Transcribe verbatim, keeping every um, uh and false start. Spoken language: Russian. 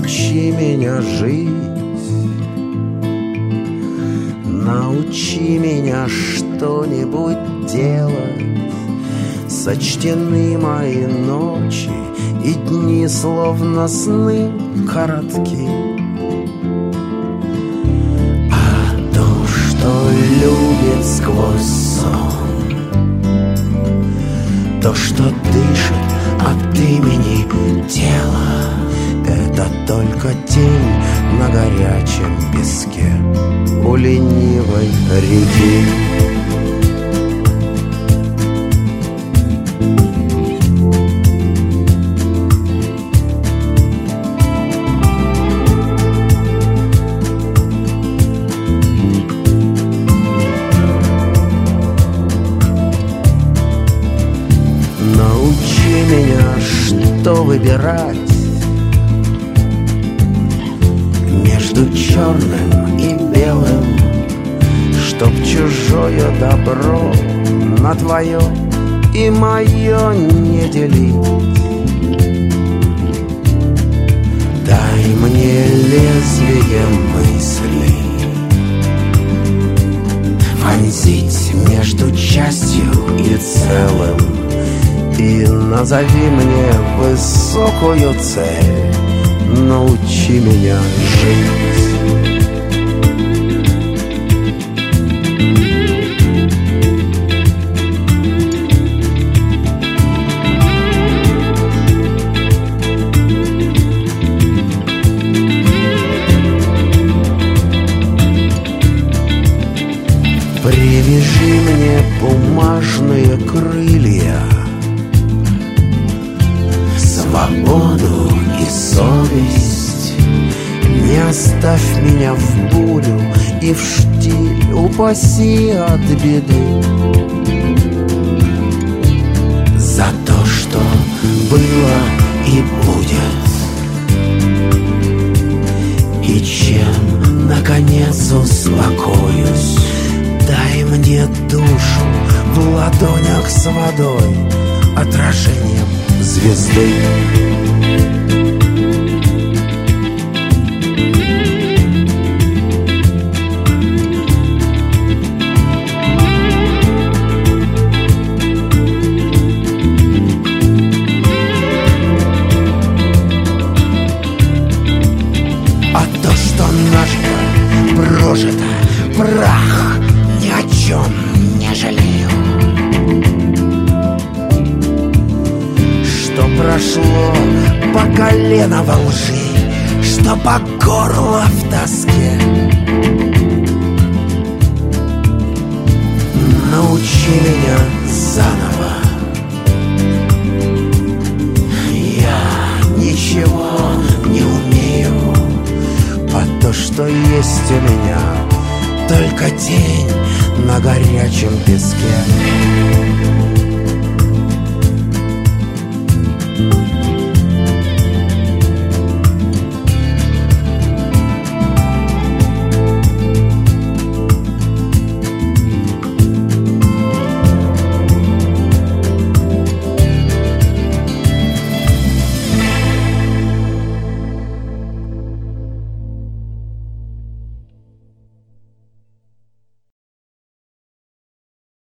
научи меня жить, научи меня что-нибудь делать. Сочтены мои ночи и дни, словно сны коротки. А то, что любит сквозь сон, то, что дышит от имени тела, это только тень на горячем песке у ленивой реки. Научи меня, что выбирать между черным и белым, чтоб чужое добро на твое и мое не делить. Дай мне лезвие мысли вонзить между частью и целым, и назови мне высокую цель. Научи меня жить. Привяжи мне бумажные крылья, свободу и совесть. Не оставь меня в бурю и в штиль, упаси от беды. За то, что было и будет, и чем, наконец, успокоюсь. Дай мне душу в ладонях с водой, отражением звезды. А то, что наше прожито, прах, ни о чем не жалею. Что прошло по колено во лжи, что по горло в тоске. Научи меня заново. Я ничего не умею, а то, что есть у меня, только тень на горячем песке.